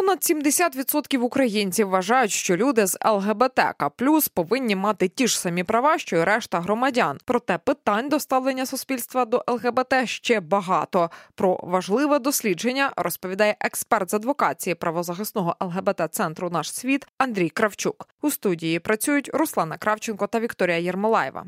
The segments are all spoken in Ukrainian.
Понад 70% українців вважають, що люди з ЛГБТК+ повинні мати ті ж самі права, що й решта громадян. Проте питань до ставлення суспільства до ЛГБТ ще багато. Про важливе дослідження розповідає експерт з адвокації правозахисного ЛГБТ-центру «Наш світ» Андрій Кравчук. У студії працюють Руслана Кравченко та Вікторія Єрмолаєва.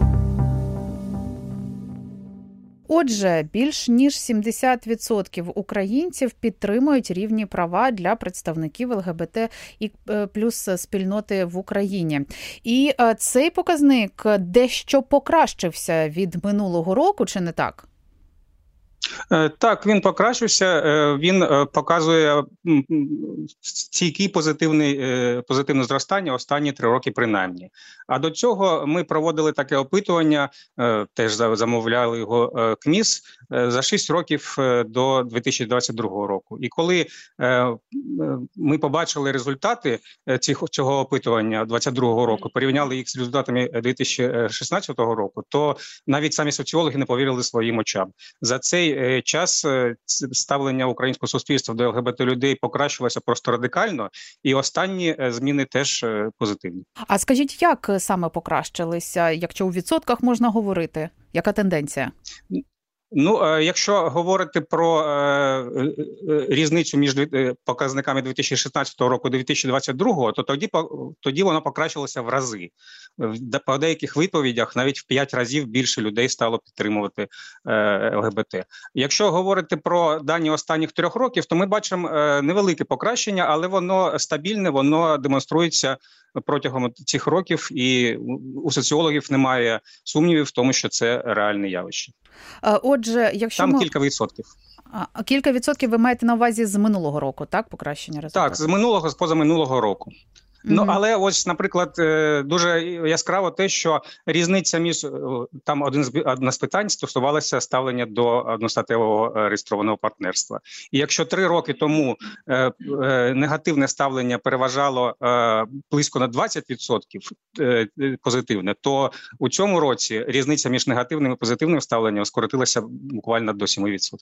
Отже, більш ніж 70% українців підтримують рівні права для представників ЛГБТ і плюс спільноти в Україні. І цей показник дещо покращився від минулого року, чи не так? Так, він покращився, він показує стійке позитивне зростання останні 3 роки принаймні. А до цього ми проводили таке опитування, теж замовляли його КМІС, за 6 років до 2022 року. І коли ми побачили результати цього опитування 2022 року, порівняли їх з результатами 2016 року, то навіть самі соціологи не повірили своїм очам. За цей час ставлення українського суспільства до ЛГБТ-людей покращилося просто радикально, і останні зміни теж позитивні. А скажіть, як саме покращилися, якщо у відсотках можна говорити? Яка тенденція? Якщо говорити про різницю між показниками 2016 року і 2022, то тоді воно покращилося в рази. По деяких відповідях навіть в 5 разів більше людей стало підтримувати ЛГБТ. Якщо говорити про дані останніх 3 років, то ми бачимо невелике покращення, але воно стабільне, воно демонструється протягом цих років, і у соціологів немає сумнівів в тому, що це реальне явище. Отже, якщо там кілька відсотків. Кілька відсотків ви маєте на увазі з минулого року, так? Покращення результатів? Так, з позаминулого року. Але ось, наприклад, дуже яскраво те, що різниця між там одне з питань стосувалося ставлення до одностатевого реєстрованого партнерства. І якщо 3 роки тому негативне ставлення переважало близько на 20% позитивне, то у цьому році різниця між негативним і позитивним ставленням скоротилася буквально до 7%.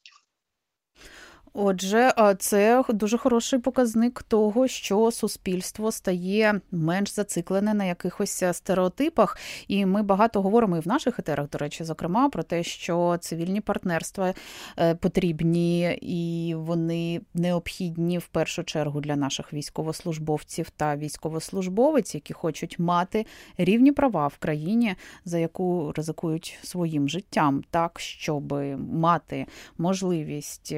Отже, це дуже хороший показник того, що суспільство стає менш зациклене на якихось стереотипах. І ми багато говоримо і в наших етерах, до речі, зокрема, про те, що цивільні партнерства потрібні і вони необхідні в першу чергу для наших військовослужбовців та військовослужбовиць, які хочуть мати рівні права в країні, за яку ризикують своїм життям, так, щоб мати можливість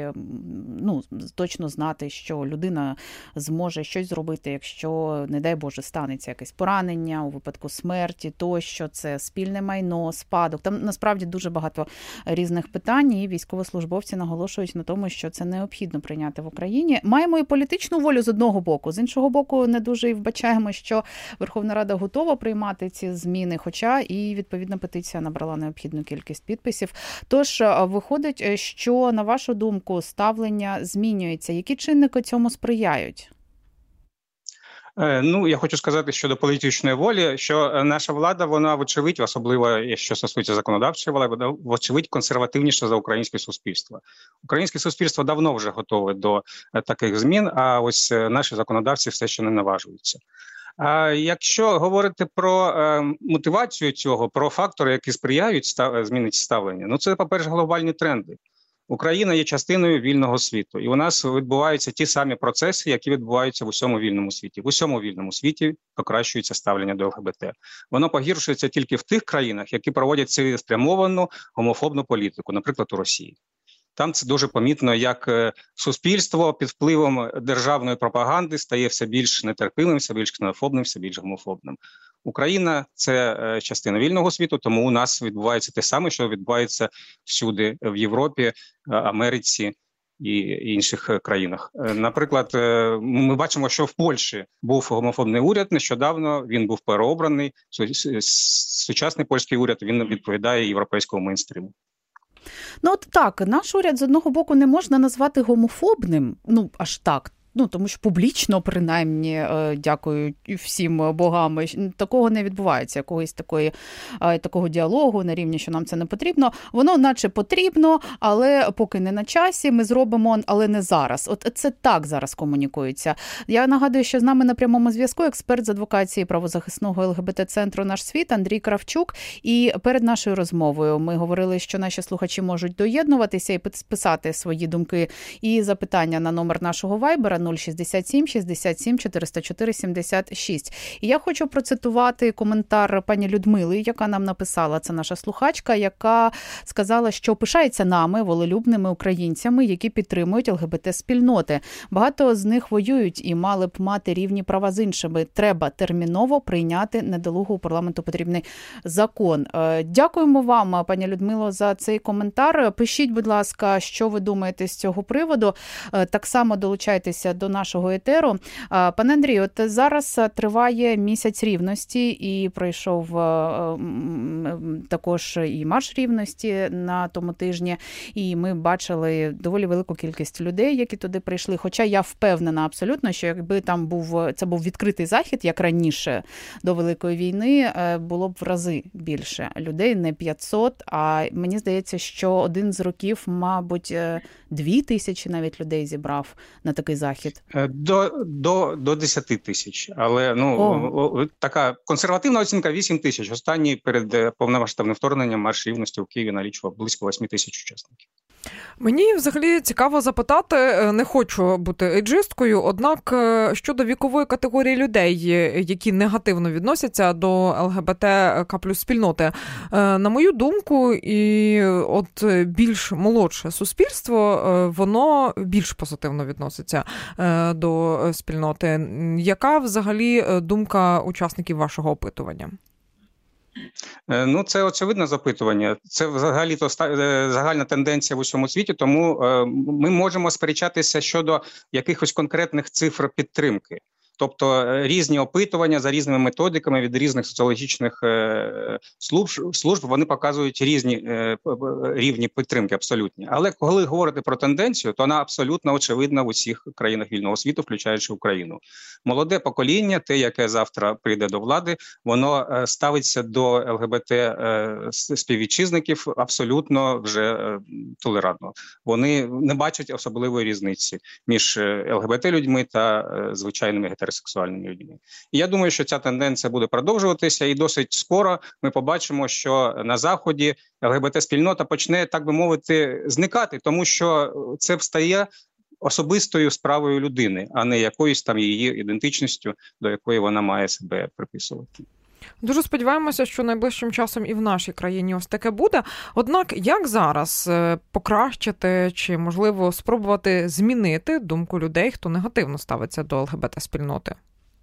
точно знати, що людина зможе щось зробити, якщо, не дай Боже, станеться якесь поранення у випадку смерті, тощо, це спільне майно, спадок. Там насправді дуже багато різних питань, і військовослужбовці наголошують на тому, що це необхідно прийняти в Україні. Маємо і політичну волю з одного боку, з іншого боку, не дуже і вбачаємо, що Верховна Рада готова приймати ці зміни, хоча і відповідна петиція набрала необхідну кількість підписів. Тож, виходить, що, на вашу думку, ставлення змінюється. Які чинники цьому сприяють? Я хочу сказати щодо політичної волі, що наша влада, вона вочевидь, особливо, що стосується законодавчої влади, вона вочевидь консервативніша за українське суспільство. Українське суспільство давно вже готове до таких змін, а ось наші законодавці все ще не наважуються. А якщо говорити про мотивацію цього, про фактори, які сприяють зміні ставлення, це, по-перше, глобальні тренди. Україна є частиною вільного світу, і у нас відбуваються ті самі процеси, які відбуваються в усьому вільному світі. В усьому вільному світі покращується ставлення до ЛГБТ. Воно погіршується тільки в тих країнах, які проводять цілеспрямовану гомофобну політику, наприклад, у Росії. Там це дуже помітно, як суспільство під впливом державної пропаганди стає все більш нетерпимим, все більш ксенофобним, все більш гомофобним. Україна – це частина вільного світу, тому у нас відбувається те саме, що відбувається всюди в Європі, Америці і інших країнах. Наприклад, ми бачимо, що в Польщі був гомофобний уряд нещодавно, він був переобраний. Сучасний польський уряд, він відповідає європейському мейнстріму. Так, наш уряд з одного боку не можна назвати гомофобним, аж так. тому що публічно, принаймні, дякую всім богам, такого не відбувається, якогось такого діалогу на рівні, що нам це не потрібно. Воно наче потрібно, але поки не на часі, ми зробимо, але не зараз. От це так зараз комунікується. Я нагадую, що з нами на прямому зв'язку експерт з адвокації правозахисного ЛГБТ-центру «Наш світ» Андрій Кравчук. І перед нашою розмовою ми говорили, що наші слухачі можуть доєднуватися і писати свої думки і запитання на номер нашого вайбера 067 67 404 76. І я хочу процитувати коментар пані Людмили, яка нам написала, це наша слухачка, яка сказала, що пишається нами, волелюбними українцями, які підтримують ЛГБТ-спільноти. Багато з них воюють і мали б мати рівні права з іншими. Треба терміново прийняти недолугу парламенту потрібний закон. Дякуємо вам, пані Людмило, за цей коментар. Пишіть, будь ласка, що ви думаєте з цього приводу. Так само долучайтеся до нашого етеру. Пане Андрію, от зараз триває місяць рівності і пройшов також і марш рівності на тому тижні. І ми бачили доволі велику кількість людей, які туди прийшли. Хоча я впевнена абсолютно, що якби там це був відкритий захід, як раніше до Великої війни, було б в рази більше людей, не 500, а мені здається, що один з років, мабуть, 2000 навіть людей зібрав на такий захід. До 10 тисяч, але така консервативна оцінка 8 тисяч. Останній перед повномасштабним вторгненням марш рівності в Києві налічував близько 8 тисяч учасників. Мені взагалі цікаво запитати, не хочу бути ейджисткою, однак щодо вікової категорії людей, які негативно відносяться до ЛГБТК плюс спільноти. На мою думку, і от більш молодше суспільство, воно більш позитивно відноситься до спільноти. Яка взагалі думка учасників вашого опитування? Це очевидне запитування. Це взагалі-то загальна тенденція в усьому світі, тому ми можемо сперечатися щодо якихось конкретних цифр підтримки. Тобто різні опитування за різними методиками від різних соціологічних служб, вони показують різні рівні підтримки абсолютні. Але коли говорити про тенденцію, то вона абсолютно очевидна в усіх країнах вільного світу, включаючи Україну. Молоде покоління, те, яке завтра прийде до влади, воно ставиться до ЛГБТ-співвітчизників абсолютно вже толерантно. Вони не бачать особливої різниці між ЛГБТ-людьми та звичайними гетеросексуальними людьми. І я думаю, що ця тенденція буде продовжуватися, і досить скоро ми побачимо, що на Заході ЛГБТ-спільнота почне, так би мовити, зникати, тому що це стає особистою справою людини, а не якоюсь там її ідентичністю, до якої вона має себе приписувати. Дуже сподіваємося, що найближчим часом і в нашій країні ось таке буде. Однак, як зараз покращити чи, можливо, спробувати змінити думку людей, хто негативно ставиться до ЛГБТ-спільноти?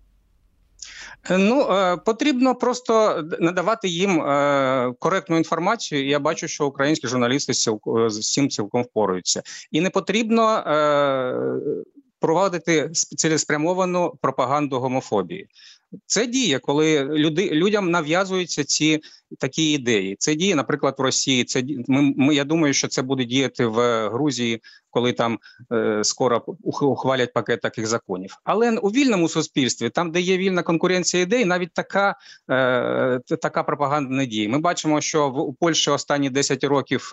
Потрібно просто надавати їм коректну інформацію, і я бачу, що українські журналісти з цим цілком впораються. І не потрібно проводити цілеспрямовану пропаганду гомофобії. Це діє, коли людям нав'язуються ці такі ідеї. Це діє, наприклад, в Росії. Я думаю, що це буде діяти в Грузії, коли там скоро ухвалять пакет таких законів. Але у вільному суспільстві, там, де є вільна конкуренція ідей, навіть така пропаганда не діє. Ми бачимо, що у Польщі останні 10 років,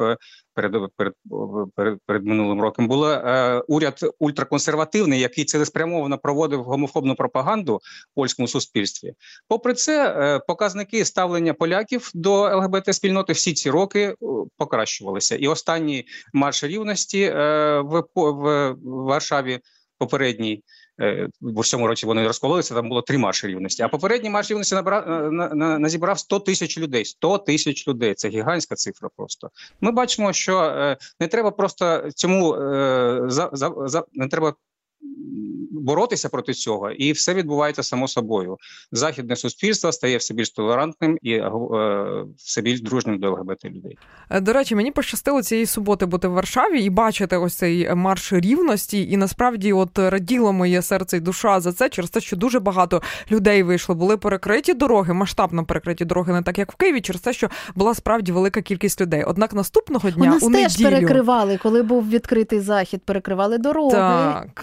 перед минулим роком, був уряд ультраконсервативний, який цілеспрямовано проводив гомофобну пропаганду в польському суспільстві. Попри це, показники ставлення поляків до ЛГБТ-спільноти всі ці роки покращувалися. І останній марш рівності в Варшаві, попередній, в цьому році вони розкололися, там було 3 марші рівності. А попередній марш рівності назібрав 100 тисяч людей. 100 тисяч людей. Це гігантська цифра просто. Ми бачимо, що не треба просто цьому, не треба боротися проти цього, і все відбувається само собою. Західне суспільство стає все більш толерантним і все більш дружнім до ЛГБТ людей. До речі, мені пощастило цієї суботи бути в Варшаві і бачити ось цей марш рівності, і насправді от раділо моє серце і душа за це, через те, що дуже багато людей вийшло, були перекриті дороги, масштабно перекриті дороги, не так як в Києві, через те, що була справді велика кількість людей. Однак наступного дня, у неділю... теж перекривали, коли був відкритий захід, перекривали дороги. Так. І ми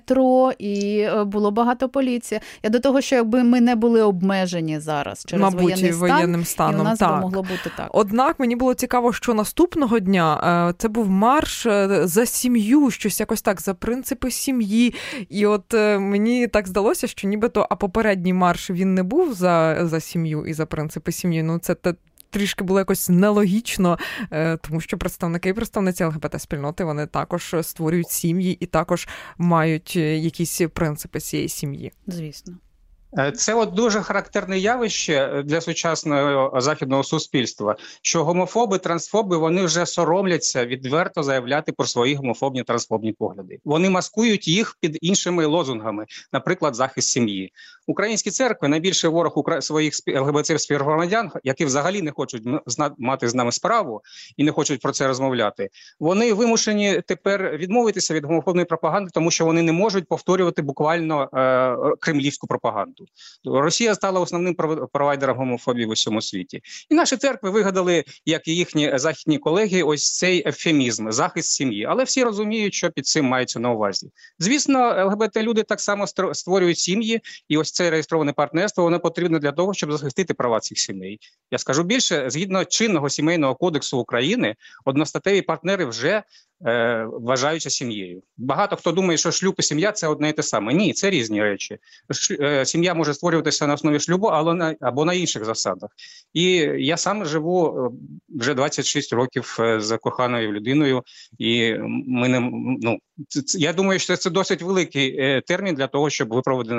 метро, і було багато поліції. Я до того, що якби ми не були обмежені зараз через воєнним станом, і у нас би могло бути так. Однак мені було цікаво, що наступного дня це був марш за сім'ю, щось якось так, за принципи сім'ї. І от мені так здалося, що нібито, а попередній марш він не був за сім'ю і за принципи сім'ї. Ну, це трішки було якось нелогічно, тому що представники і представниці ЛГБТ-спільноти, вони також створюють сім'ї і також мають якісь принципи цієї сім'ї. Звісно. Це от дуже характерне явище для сучасного західного суспільства, що гомофоби, трансфоби, вони вже соромляться відверто заявляти про свої гомофобні, трансфобні погляди. Вони маскують їх під іншими лозунгами, наприклад, захист сім'ї. Українські церкви, найбільший ворог своїх ЛГБТ-співгромадян, які взагалі не хочуть мати з нами справу і не хочуть про це розмовляти, вони вимушені тепер відмовитися від гомофобної пропаганди, тому що вони не можуть повторювати буквально кремлівську пропаганду. Росія стала основним провайдером гомофобії в усьому світі. І наші церкви вигадали, як і їхні західні колеги, ось цей ефемізм – захист сім'ї. Але всі розуміють, що під цим мається на увазі. Звісно, ЛГБТ-люди так само створюють сім'ї, і ось це реєстроване партнерство, воно потрібне для того, щоб захистити права цих сімей. Я скажу більше, згідно чинного сімейного кодексу України, одностатеві партнери вже вважаються сім'єю. Багато хто думає, що шлюб і сім'я – це одне і те саме. Ні, це різні речі. Сім'я може створюватися на основі шлюбу або на інших засадах. І я сам живу вже 26 років з коханою людиною, і ми не, я думаю, що це досить великий термін для того, щоб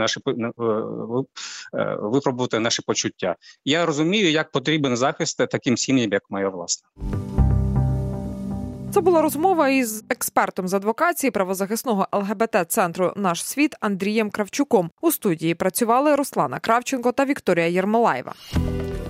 випробувати наші почуття. Я розумію, як потрібен захист таким сім'ям, як моя власна. Це була розмова із експертом з адвокації правозахисного ЛГБТ-центру «Наш світ» Андрієм Кравчуком. У студії працювали Руслана Кравченко та Вікторія Єрмолаєва.